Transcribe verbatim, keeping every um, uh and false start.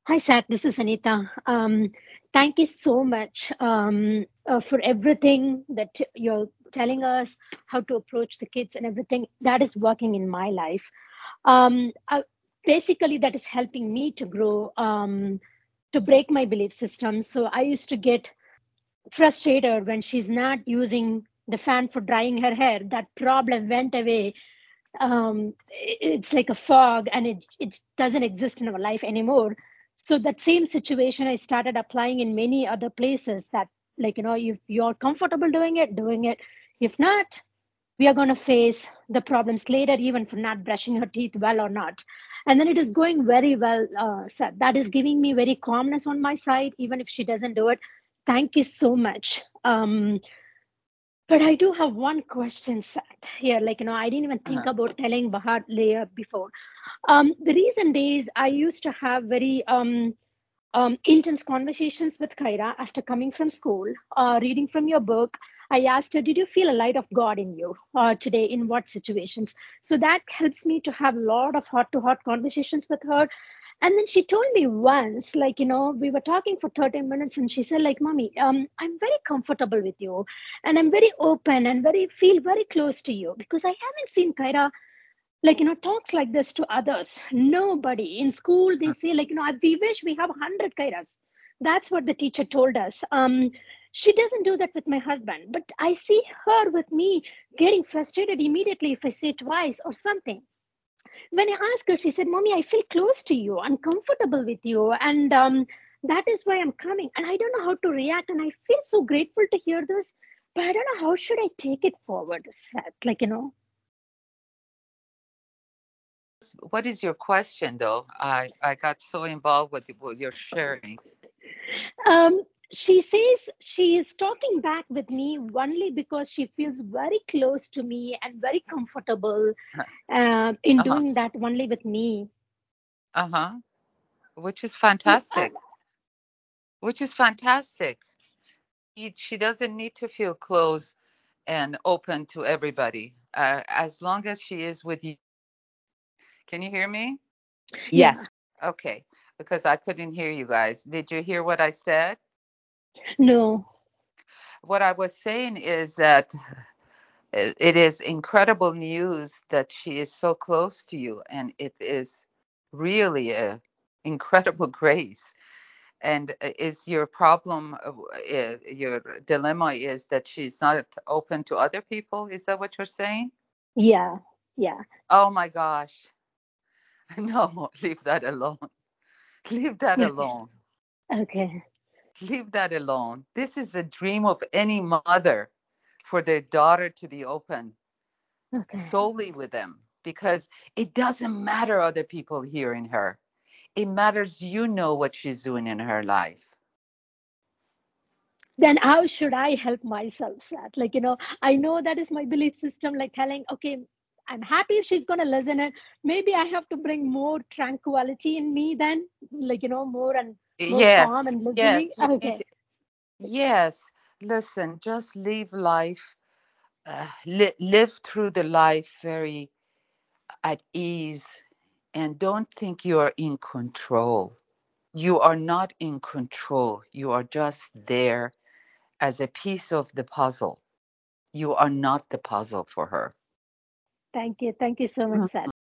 Hi, Sat. This is Anita. Um, thank you so much um, uh, for everything that you're telling us, how to approach the kids and everything that is working in my life. Um, uh, Basically, that is helping me to grow, um, to break my belief system. So I used to get frustrated when she's not using the fan for drying her hair. That problem went away. Um, it's like a fog, and it it doesn't exist in our life anymore. So that same situation I started applying in many other places. That, like, you know, if you're comfortable doing it, doing it. If not, we are going to face the problems later, even for not brushing her teeth well or not. And then it is going very well. Uh, so that is giving me very calmness on my side, even if she doesn't do it. Thank you so much. Um, but I do have one question set here. Like, you know, I didn't even think Uh-huh. about telling Bahar layer before. Um, the reason is I used to have very um, um, intense conversations with Kaira after coming from school, uh, reading from your book. I asked her, did you feel a light of God in you uh, today? In what situations? So that helps me to have a lot of heart to heart conversations with her. And then she told me once, like, you know, we were talking for thirty minutes and she said, like, Mommy, um, I'm very comfortable with you and I'm very open and very feel very close to you because I haven't seen Kaira like, you know, talks like this to others. Nobody in school, they say, like, you know, we wish we have one hundred Kairas. That's what the teacher told us. Um, she doesn't do that with my husband, but I see her with me getting frustrated immediately if I say twice or something. When I asked her, she said, Mommy, I feel close to you. I'm comfortable with you. And um, that is why I'm coming. And I don't know how to react. And I feel so grateful to hear this, but I don't know how should I take it forward, Seth? Like, you know, What is your question, though? I I got so involved with what you're sharing. Um, she says she is talking back with me only because she feels very close to me and very comfortable uh, in Uh-huh. doing that only with me. Uh-huh. Which is So, uh, fantastic. Which is fantastic. He, she doesn't need to feel close and open to everybody. Uh, as long as she is with you. Can you hear me? yeah, Yes. Okay. Because I couldn't hear you guys. Did you hear what I said? no, What I was saying is that it it is incredible news that she is so close to you, and it is really a incredible grace. And uh, is your problem, uh, uh, your dilemma is that she's not open to other people? Is that what you're saying? yeah, yeah. Oh my gosh. No, leave that alone. Leave that Okay, alone. okay, Leave that alone. This is a dream of any mother for their daughter to be open okay. solely with them because it doesn't matter other people hearing her. It matters you know what she's doing in her life. Then how should I help myself, Sat? Like, you know, I know that is my belief system, like telling, okay, I'm happy if she's going to listen it. Maybe I have to bring more tranquility in me then, like, you know, more and more calm Yes, and listening. yes, you need Okay. to, yes. Listen, just live life, uh, li- live through the life very at ease and don't think you are in control. You are not in control. You are just there as a piece of the puzzle. You are not the puzzle for her. Thank you. Thank you so much, Sat.